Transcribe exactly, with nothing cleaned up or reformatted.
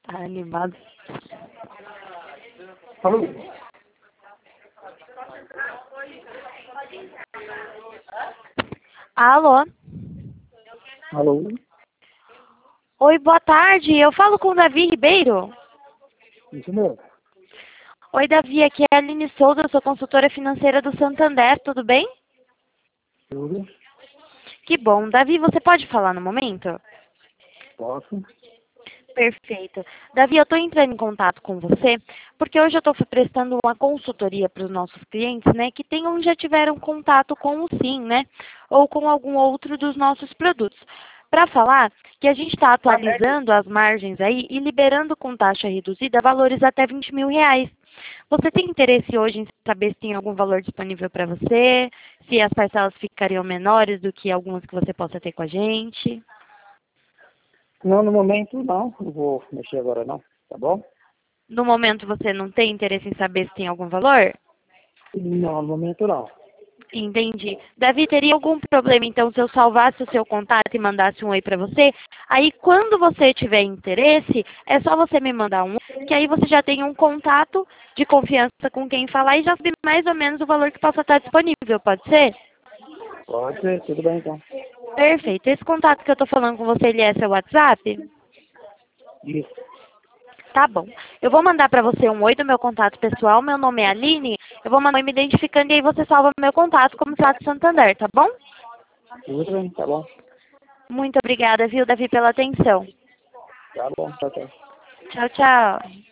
Tá animado. Alô? Alô? Alô? Oi, boa tarde. Eu falo com o Davi Ribeiro. Isso mesmo. Oi, Davi. Aqui é a Aline Souza. Eu sou consultora financeira do Santander. Tudo bem? Tudo? Que bom. Davi, você pode falar no momento? Posso? Perfeito. Davi, eu estou entrando em contato com você porque hoje eu estou prestando uma consultoria para os nossos clientes, né, que tenham já tiveram contato com o Sim, né, ou com algum outro dos nossos produtos. Para falar que a gente está atualizando as margens aí e liberando com taxa reduzida valores até vinte mil reais. Você tem interesse hoje em saber se tem algum valor disponível para você, se as parcelas ficariam menores do que algumas que você possa ter com a gente? Não, no momento não. Não vou mexer agora não. Tá bom? No momento você não tem interesse em saber se tem algum valor? Não, no momento não. Entendi. Davi, teria algum problema então se eu salvasse o seu contato e mandasse um oi para você? Aí quando você tiver interesse, é só você me mandar um, que aí você já tem um contato de confiança com quem falar e já sabe mais ou menos o valor que possa estar disponível, pode ser? Pode ser, tudo bem então. Perfeito. Esse contato que eu estou falando com você, ele é seu WhatsApp? Isso. Tá bom. Eu vou mandar para você um oi do meu contato pessoal. Meu nome é Aline. Eu vou mandar um oi me identificando e aí você salva meu contato como Sato Santander, tá bom? Tudo bem, tá bom. Muito obrigada, viu, Davi, pela atenção. Tá bom, tá, tá. Tchau, tchau.